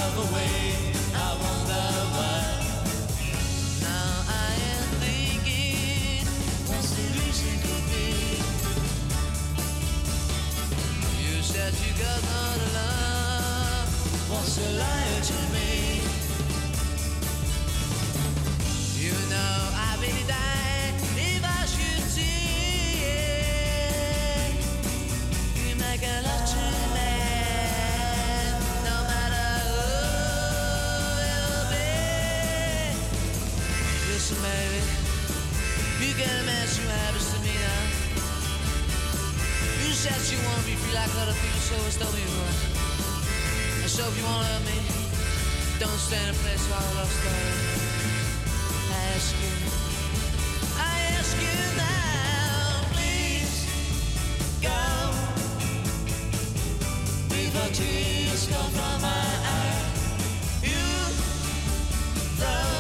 love away. I wonder why. Now I am thinking, what's the reason could be? You said you got not love. What's a lie to me? You know I really die if I should see it. You make a lot to me, no matter who it'll be. Listen, baby, you can imagine what happens to me now. You said you want me free like other people, so it's told me before. And so if you wanna love me, don't stand in place while I love story. I ask you now, please go before tears come from my eyes. You throw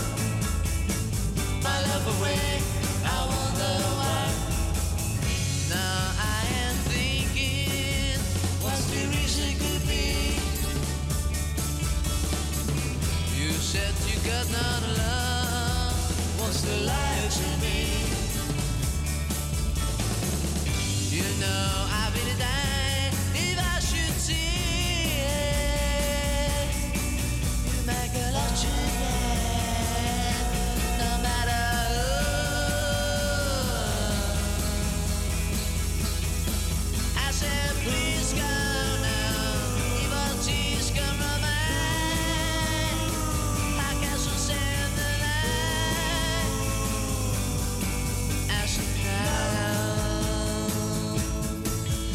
my love away. I wonder why. Now I am thinking, what's the reason could be? You said you got not love. What's the lie to me? You know I really die if I should see it. You make a lot to me, no matter who. I said please go now, evil tears come from my eyes. I guess I'll send the light.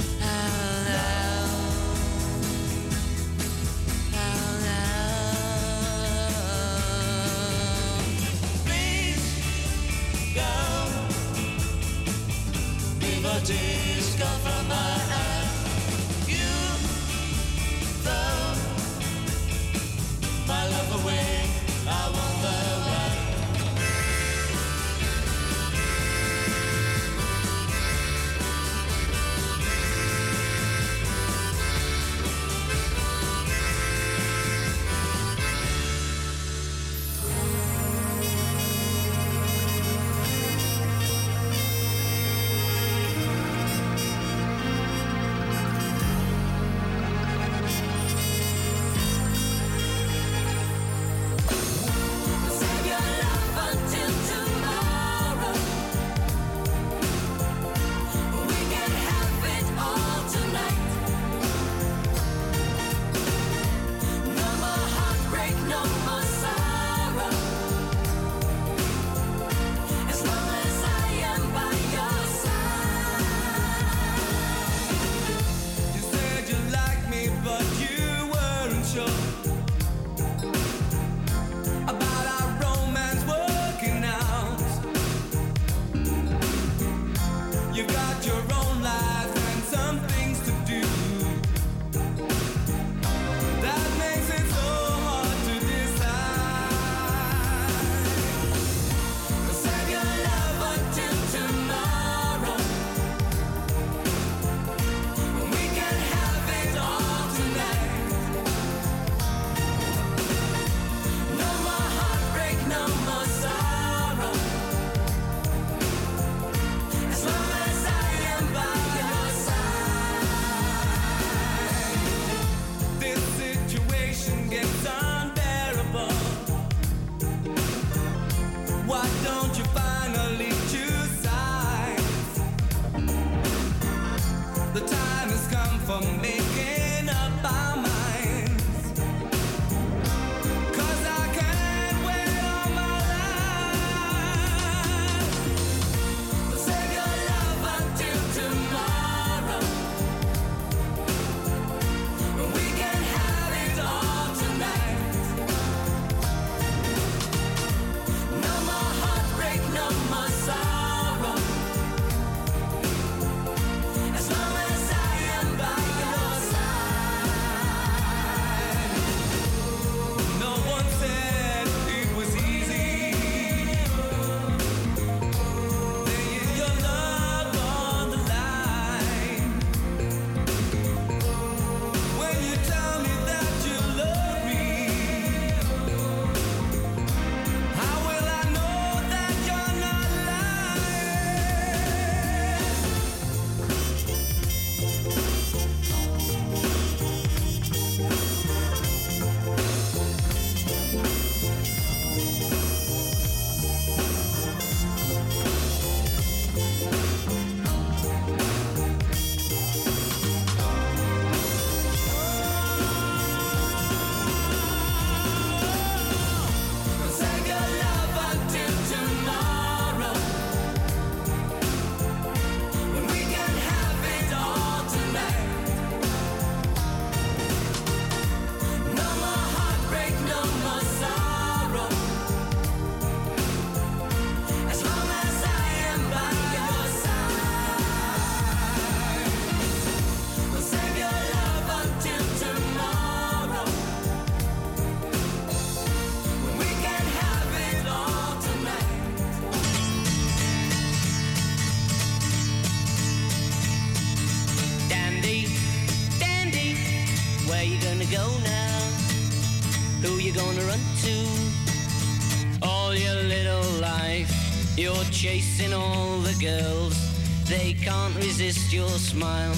Who you gonna run to? All your little life, you're chasing all the girls. They can't resist your smile.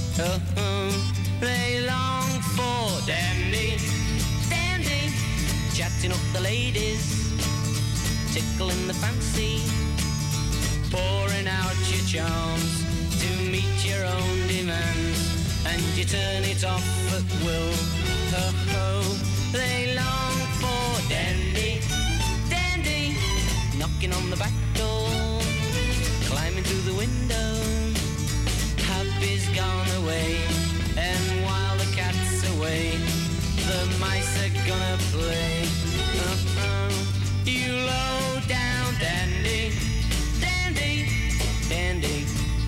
They long for dandy, dandy, chatting up the ladies, tickling the fancy, pouring out your charms to meet your own demands, and you turn it off at will. They long for dandy, dandy, knocking on the back door, climbing through the window. Happy's gone away, and while the cat's away, the mice are gonna play. You low down dandy, dandy, dandy,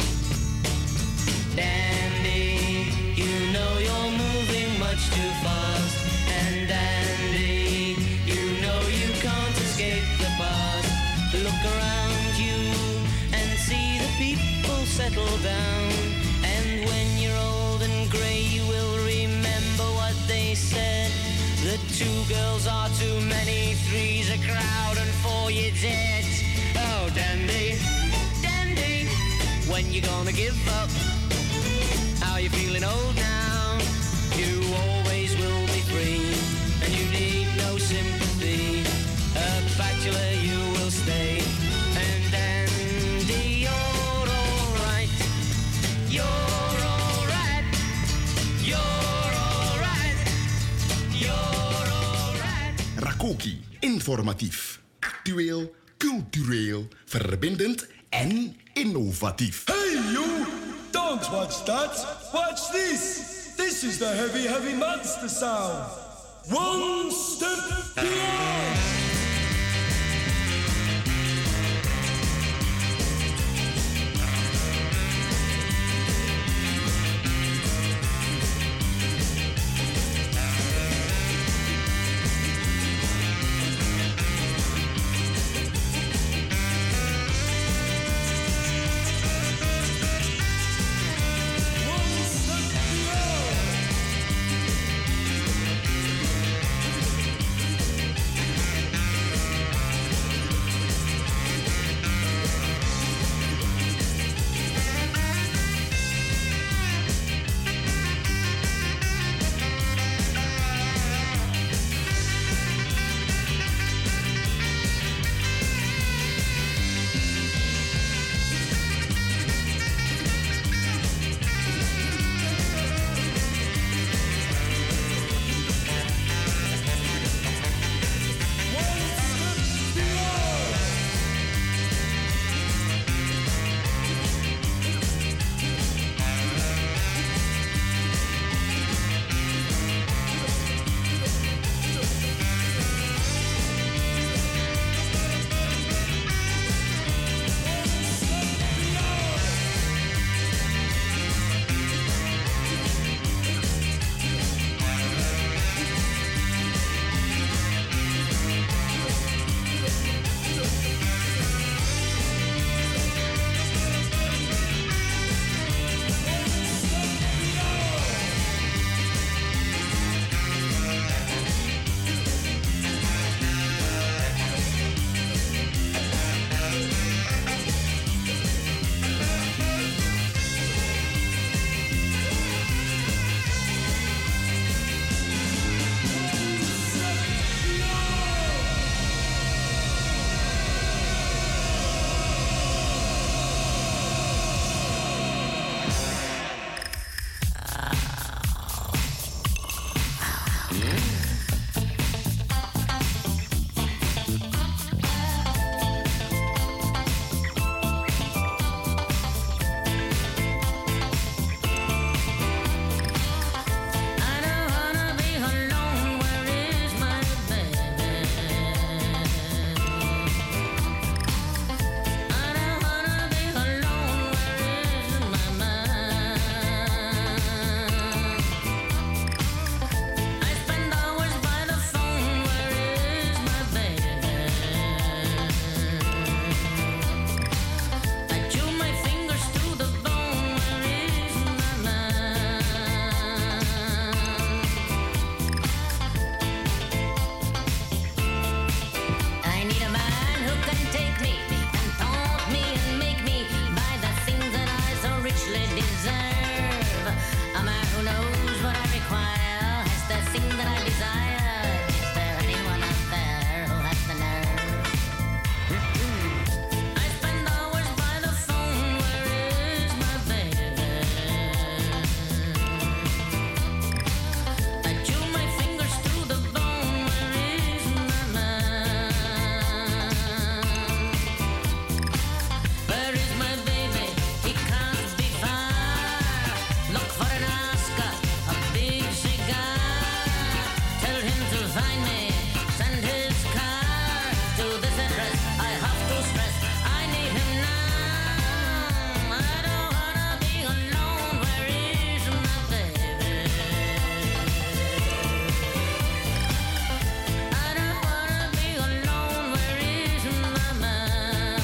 dandy. You know you're moving much too fast, and dandy, you know you can't escape the past. Look around you and see the people settle down, and when you're old and grey you will remember what they said. The 2 girls are too many, 3's a crowd, and 4 you're dead. Oh dandy, dandy, when you gonna give up? How you feeling old now? You always will be free, and you need no sympathy. A bachelor you will stay, and dandy, you're alright. You're alright. You're alright. You're alright. Rakoki, informatief, actueel, cultureel, verbindend en innovatief. Hey you! Don't watch that! Watch this! This is the heavy, heavy monster sound! One step beyond! to find me. Send his car to this address. I have to stress, I need him now. I don't wanna be alone. Where is my baby? I don't wanna be alone. Where is my man?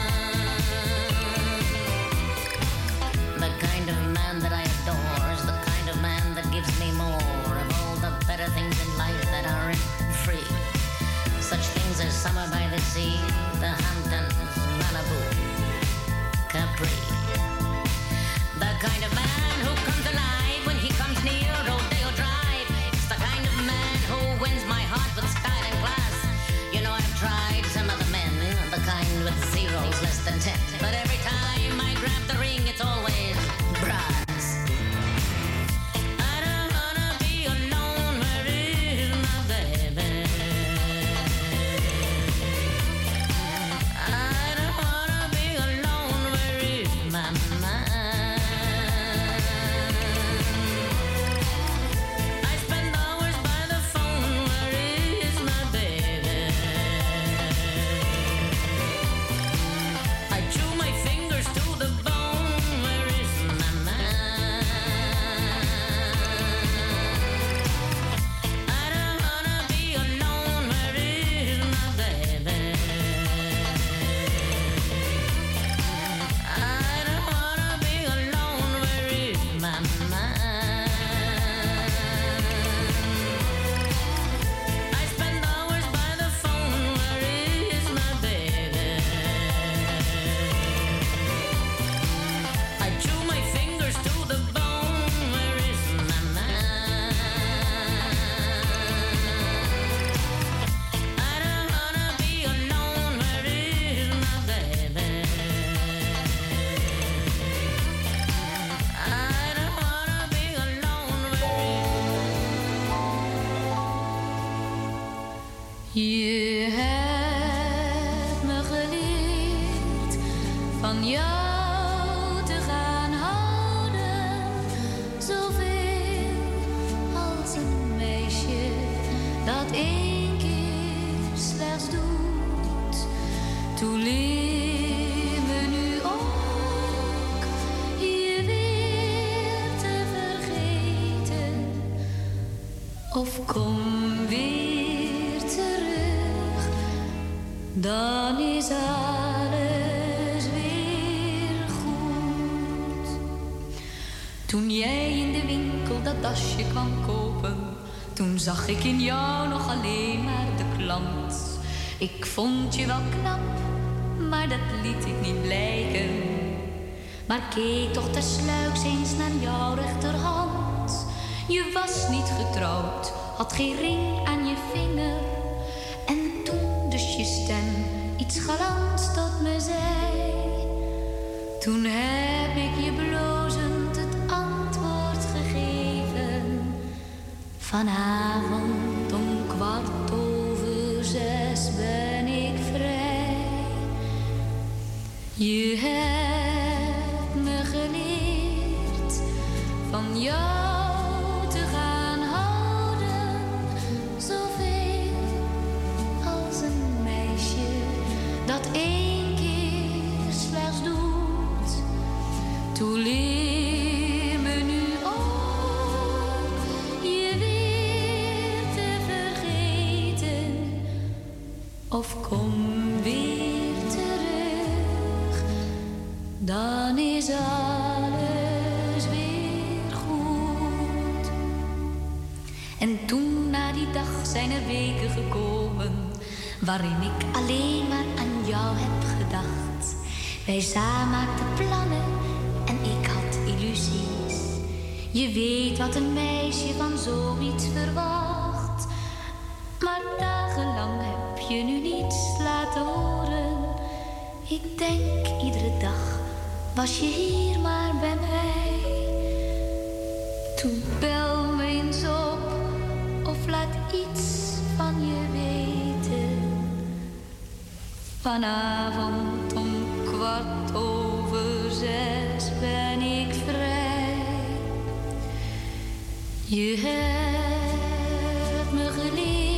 The kind of man that I adore is the kind of man that gives me more of all the better things in life that aren't free. Such things as summer by the sea, the Hamptons, Malibu, Capri. The kind of man who comes alive when he comes near Rodeo Drive. It's the kind of man who wins my heart with style and class. You know, I've tried some other men, the kind with zeros less than 10. But every time I grab the ring, it's always brass. I don't wanna be alone. Where is my baby? I don't wanna be alone. Where is my man? I spend hours by the phone. Where is my baby? I chew my fingers to the bone. Where is my man? I don't wanna be alone. Where is my baby? I don't wanna be alone. Where is my man? I spend hours by the phone. Where is my baby? I chew my fingers to the bone. Where is my man? I don't wanna be alone. Where is my baby? I don't wanna be alone. Je hebt me geleerd van jou te gaan houden, zoveel als een meisje dat één keer slechts doet. Toen leer me nu ook je weer te vergeten, of kom weer terug, dan is alles weer goed. Toen jij in de winkel dat dasje kwam kopen, toen zag ik in jou nog alleen maar de klant. Ik vond je wel knap, maar dat liet ik niet blijken. Maar keek toch tersluiks eens naar jouw rechterhand. Je was niet getrouwd, had geen ring aan je vinger. En toen dus je stem iets galants tot me zei. Toen heb ik je blozend het antwoord gegeven. Vanavond om 5:15 ben ik vrij. Je hebt me geleerd van jou te gaan houden, zoveel als een meisje dat één keer slechts doet. Toen leer me nu ook je weer te vergeten, of kom weer terug, dan is alles weer goed. En toen na die dag zijn er weken gekomen waarin ik alleen maar aan jou heb gedacht. Wij samen maakten plannen en ik had illusies. Je weet wat een meisje van zoiets verwacht. Maar dagenlang heb je nu niets laten horen. Ik denk iedere dag, was je hier maar bij mij. Toen bel me eens op of laat iets van je weten. Vanavond om 5:15 ben ik vrij. Je hebt me geleerd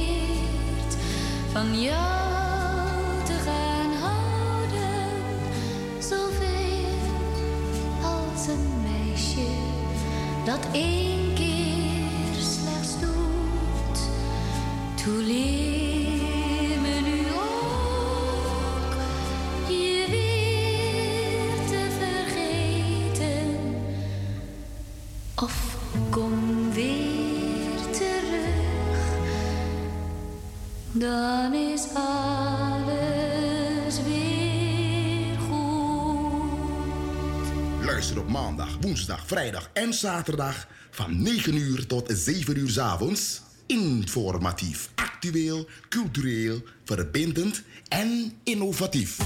van jou te gaan houden. Zoveel als een meisje dat één keer slechts doet. Toe leer me nu ook je weer te vergeten. Of kom weer terug, dan is alles weer goed. Luister op maandag, woensdag, vrijdag en zaterdag van 9 uur tot 7 uur 's avonds. Informatief, actueel, cultureel, verbindend en innovatief.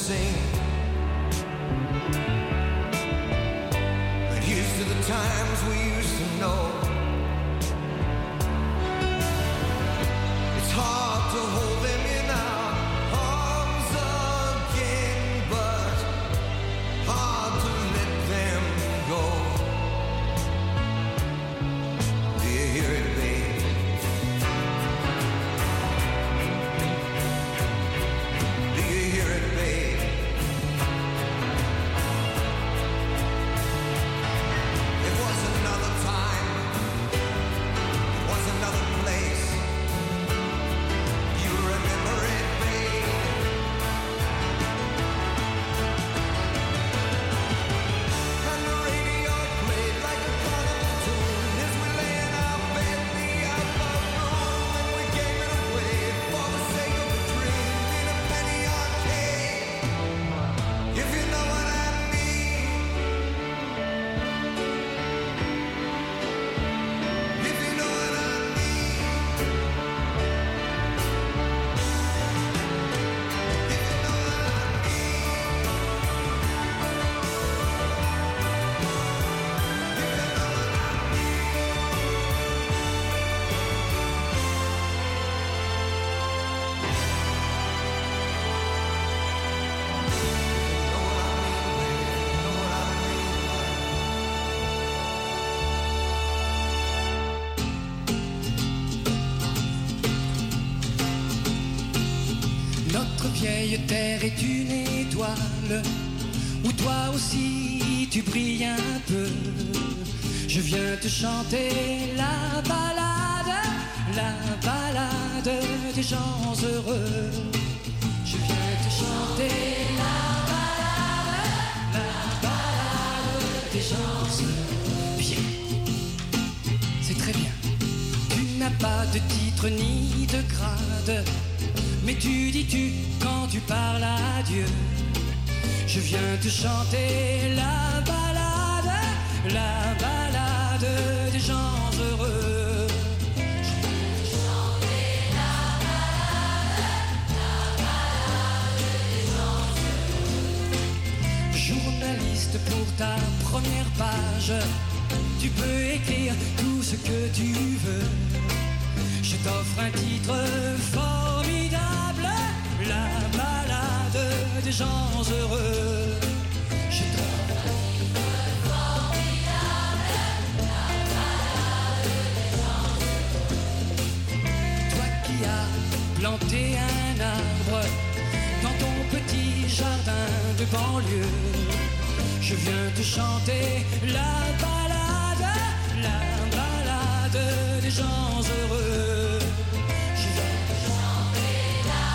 sing. But here's to the times we used to know. It's hard to hold them in our arms again, but hard to let them go. Do you hear it, babe? Do you hear it, babe? It was another time, it was another place. You remember it, babe? And the radio played like a carnival tune as we lay in our bed in the upper room, and we gave it away for the sake of a dream in a penny arcade. If you know what I mean. If you know what I mean. If you know what I Notre vieille terre est une étoile où toi aussi tu brilles un peu. Je viens te chanter la balade des gens heureux. Je viens te chanter la balade des gens heureux. Bien, c'est très bien. Tu n'as pas de titre ni de grade, mais tu dis tu quand tu parles à Dieu. Je viens te chanter la balade des gens heureux. Je viens te chanter la balade des gens heureux. Journaliste, pour ta première page, tu peux écrire tout ce que tu veux. Je t'offre un titre formidable, la balade des gens heureux. Je t'offre un titre formidable, la balade des gens heureux. Toi qui as planté un arbre dans ton petit jardin de banlieue, je viens te chanter la balade des gens heureux. Je viens te chanter la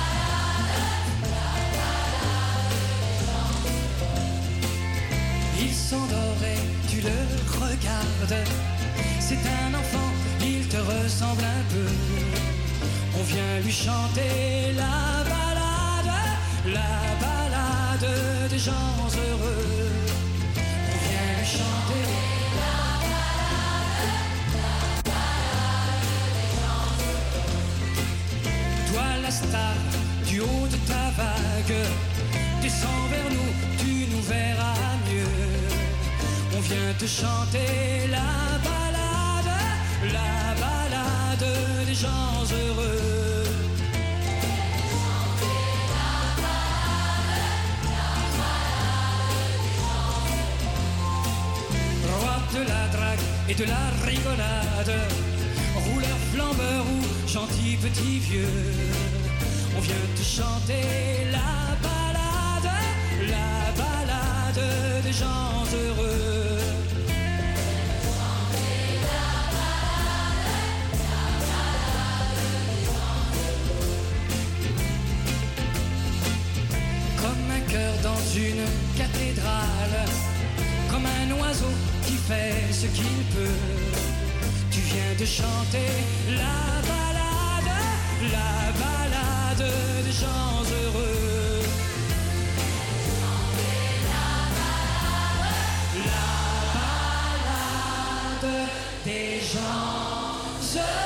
balade des gens heureux. Il s'endort et tu le regardes. C'est un enfant, il te ressemble un peu. On vient lui chanter la balade des gens heureux. On vient lui chanter la balade des gens heureux. Toi la star du haut de ta vague, descends vers nous, tu nous verras mieux. On vient te chanter la balade des gens heureux. Roi de la drague et de la rigolade, rouleur, flambeur ou gentil petit vieux, on vient te chanter la balade des gens heureux. Comme un cœur dans une cathédrale, comme un oiseau qui fait ce qu'il peut, tu viens de chanter la balade des gens heureux. La balade des gens heureux.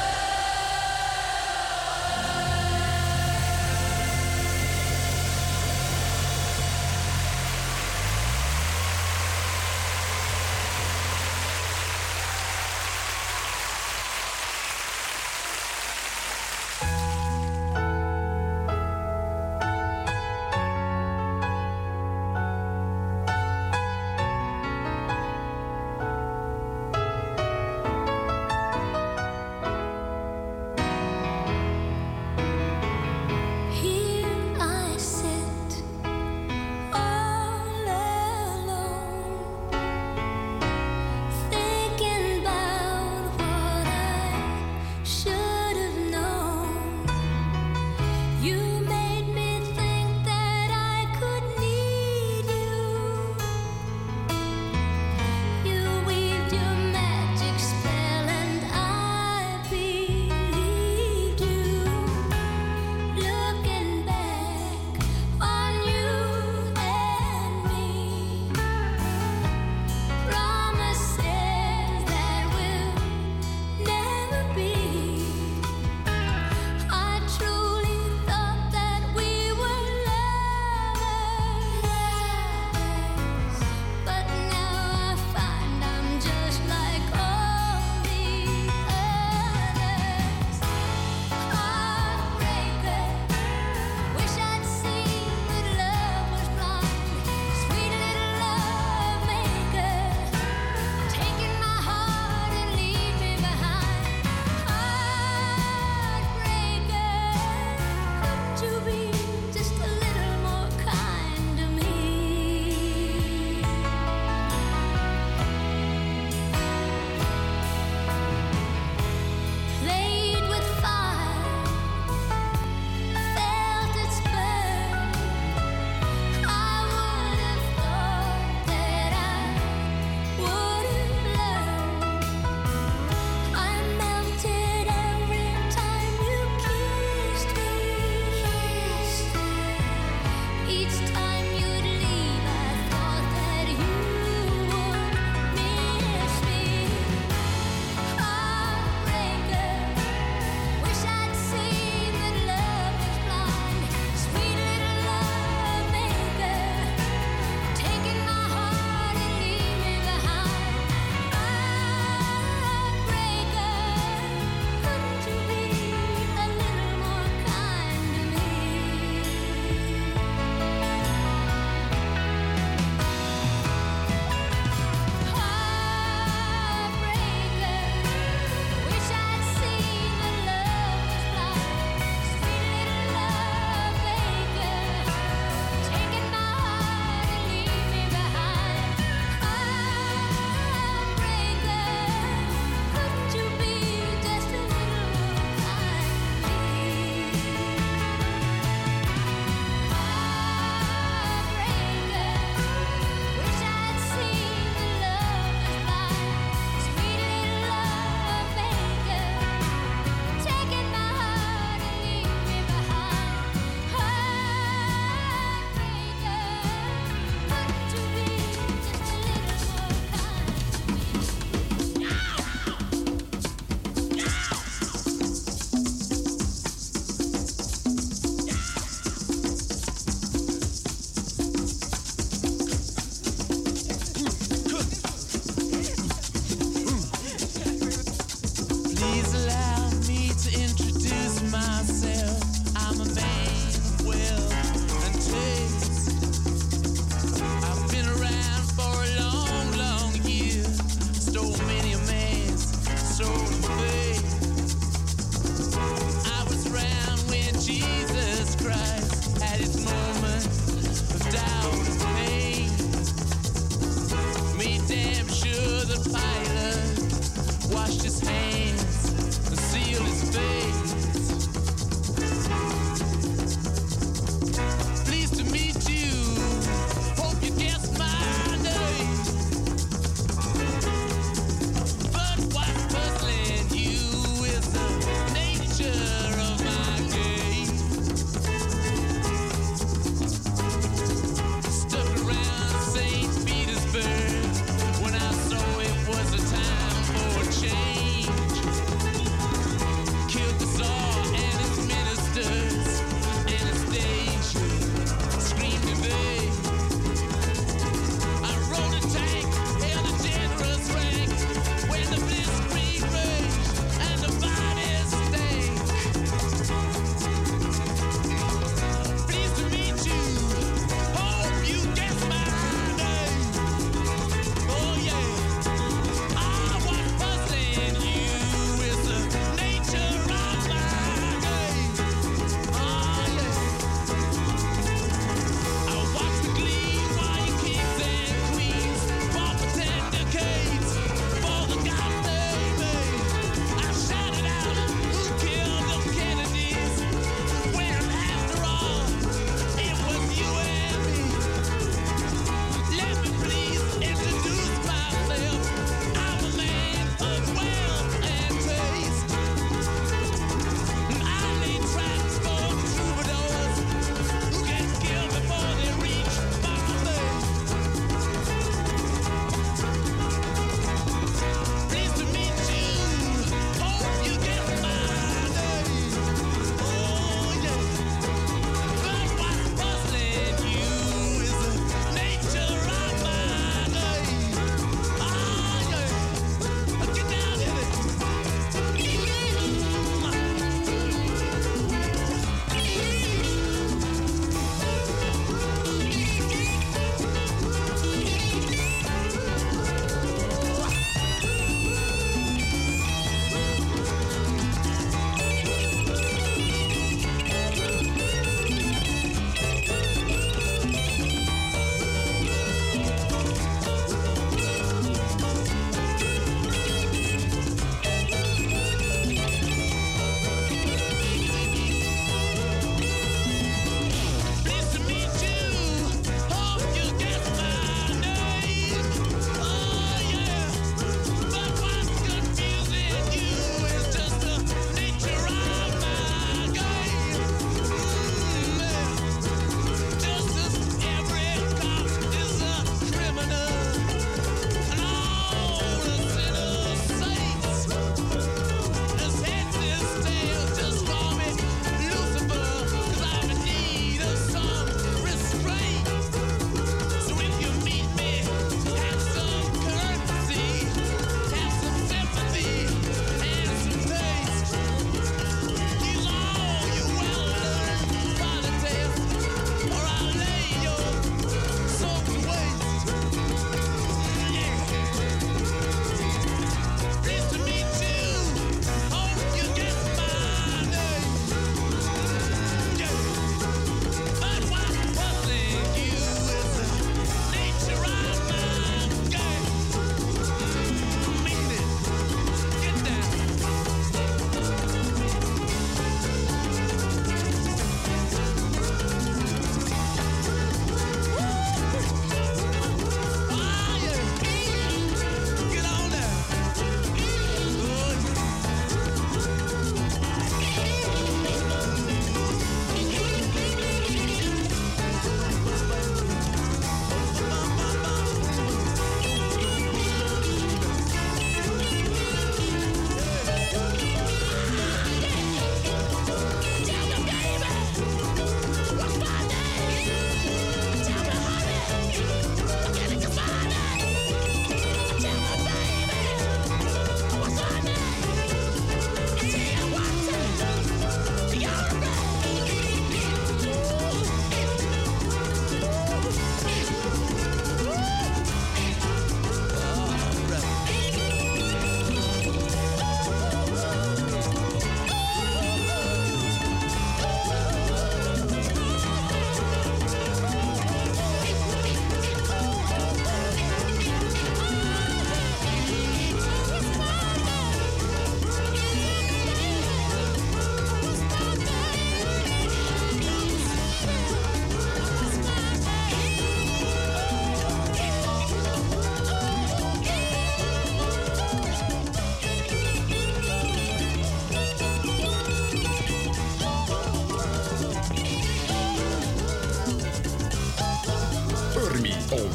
on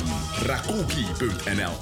rakoki.nl.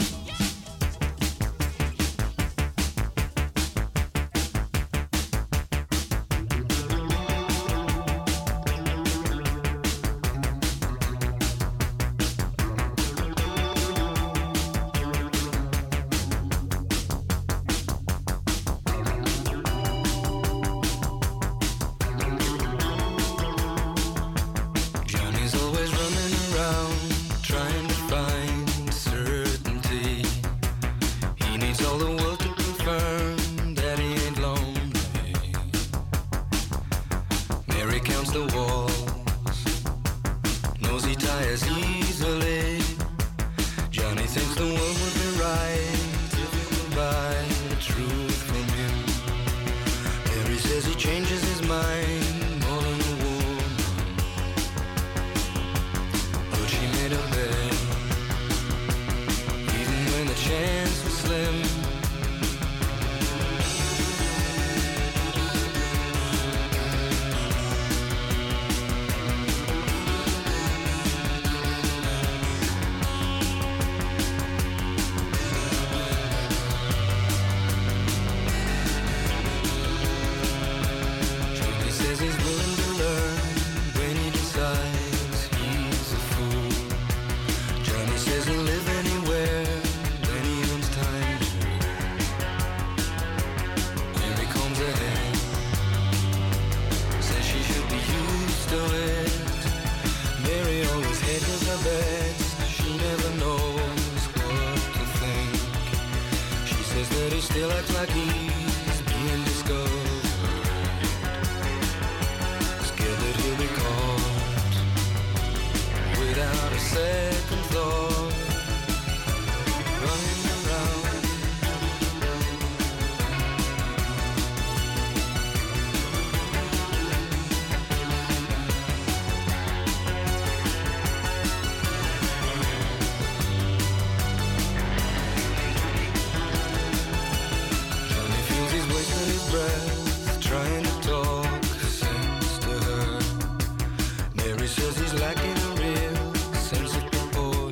Says he's lacking a real sense of proportion.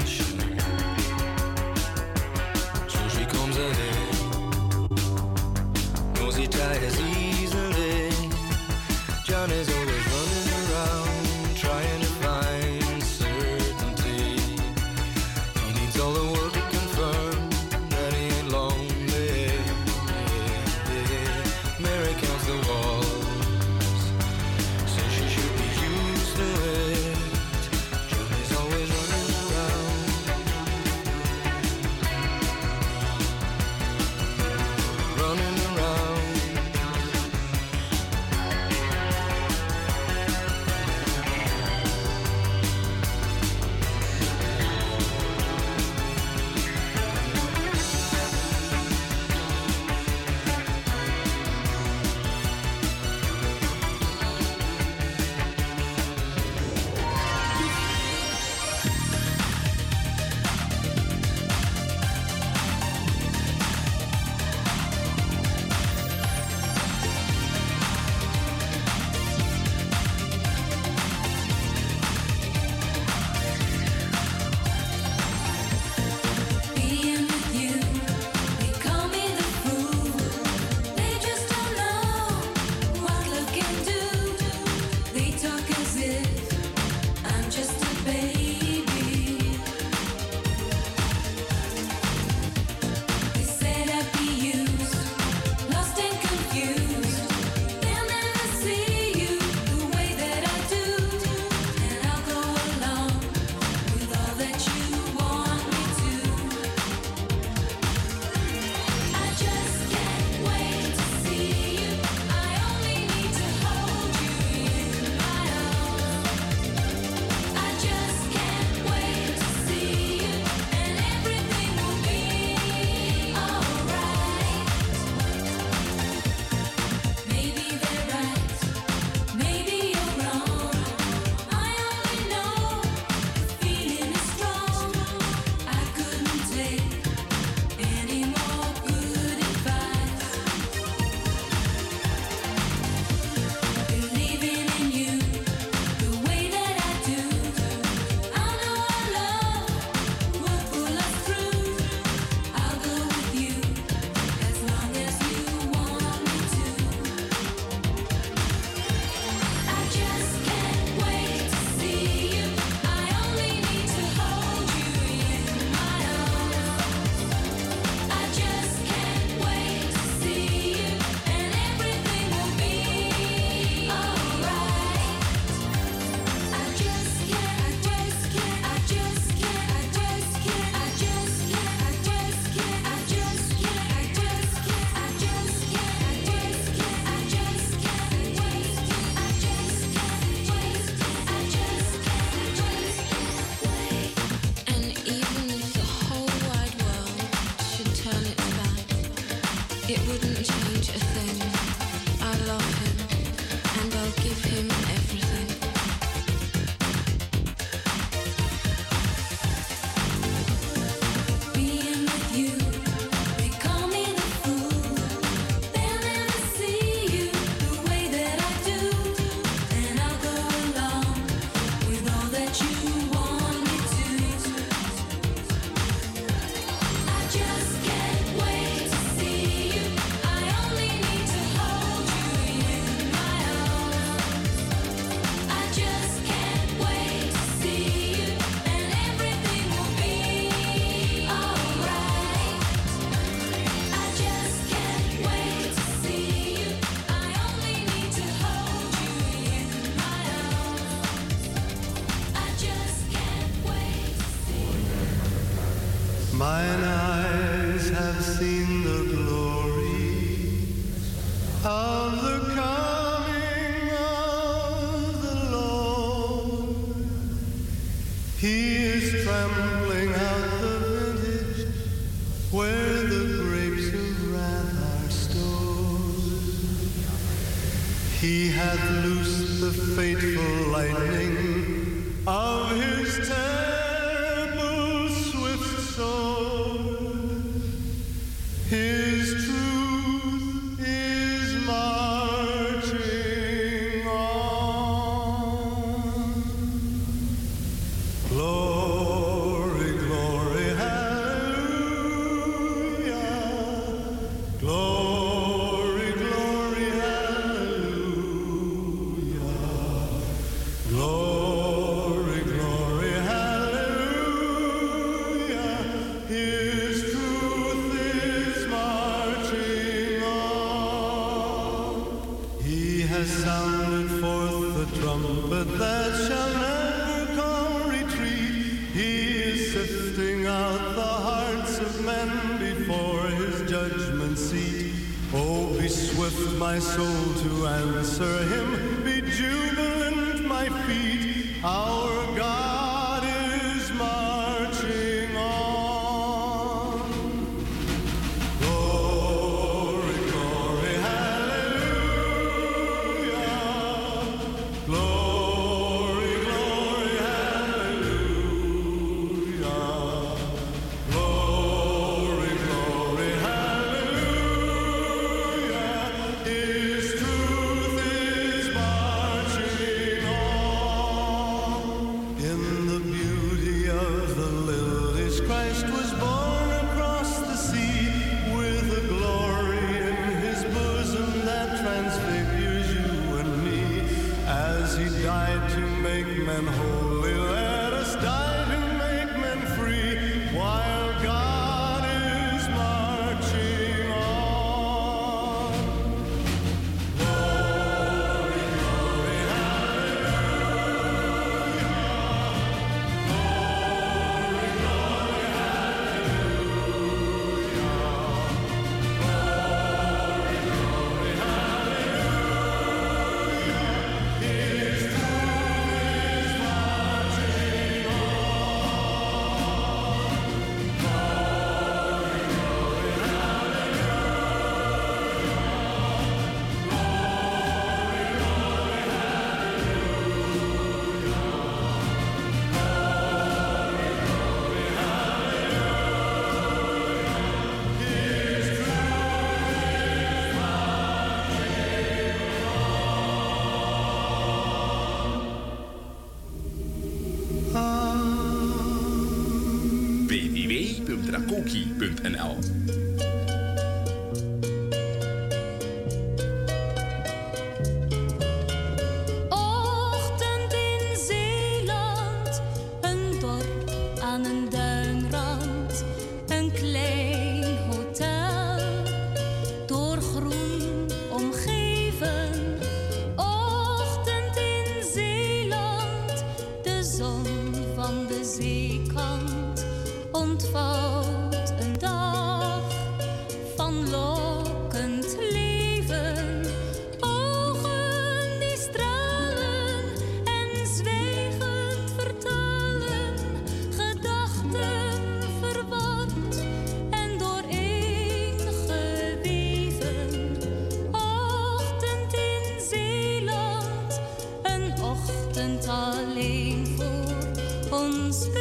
Mine eyes have seen the glory of the coming of the Lord. He is trampling out the vintage where the grapes of wrath are stored. He hath loosed the fateful lightning of his terrible swift sword. His truth is marching on. Glory, glory, hallelujah. Glory, glory, hallelujah. Glory, glory, hallelujah. His truth is marching on. He has sounded forth the trumpet that shall never come retreat. He is sifting out the hearts of men before his judgment seat. Oh, be swift, my soul, to answer him. Be jubilant, my feet. Our God is marching on. Glory, glory, hallelujah. Glory, glory, hallelujah. Glory, glory, hallelujah. His truth is marching on. In the beauty of the lilies, Christ was born across the sea, with a glory in his bosom that transfigures you and me. As he died to make men holy, let us die to make men free, while God is marching on. Glory, glory, hallelujah. Glory, glory, hallelujah. Glory, glory, hallelujah. His truth is marching on. Glory, glory, www.rakoki.nl. Ochtend in Zeeland, een dorp aan een duinrand, een klein hotel, door groen omgeven. Ochtend in Zeeland, de zon van de zeekant ontvouwt een dag van lokkend leven. Ogen die stralen en zwijgend vertalen, gedachten verward en dooreengeweven. Ochtend in Zeeland, een ochtend alleen voor ons beiden.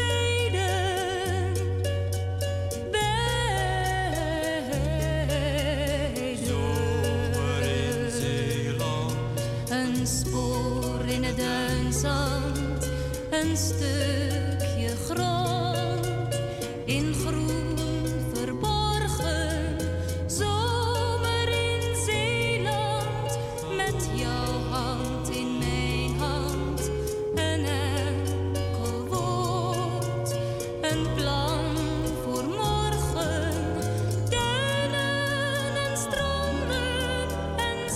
Zomer in Zeeland. Een spoor in het duinzand, een stukje grond in groen verborgen. Zomer in Zeeland, met jouw hand in mijn hand, een enkel woord, een plan voor morgen. Duinen en stranden en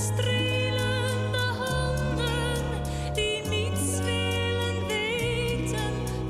strelende handen die niets willen weten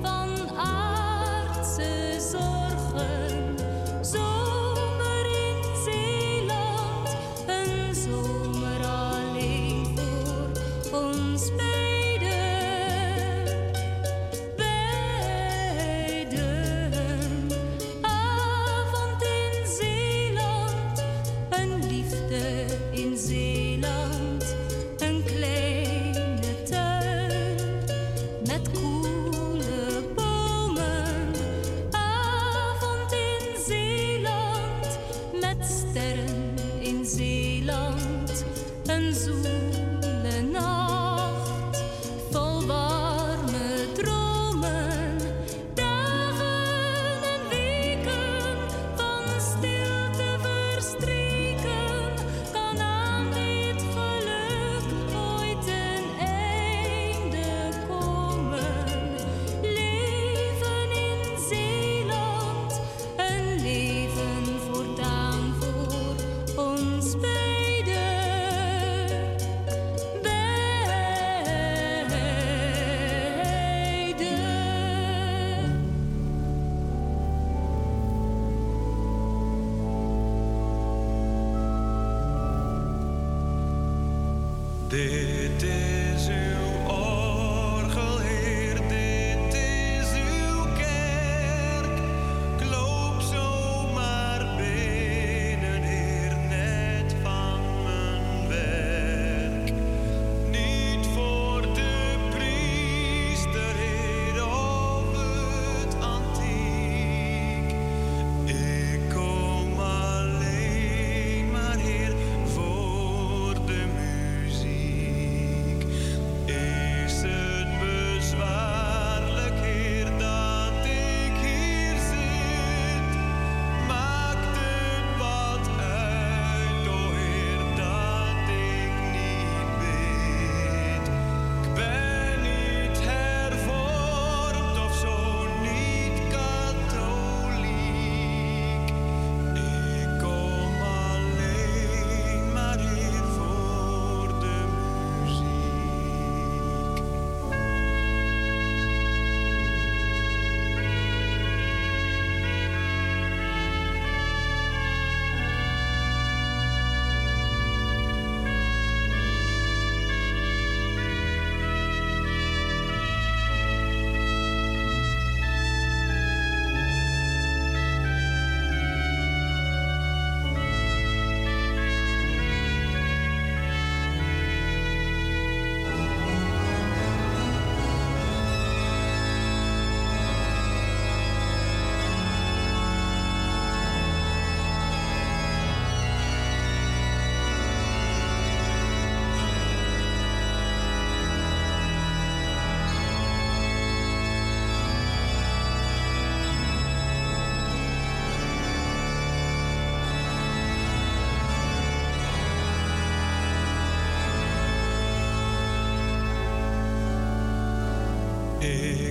Ik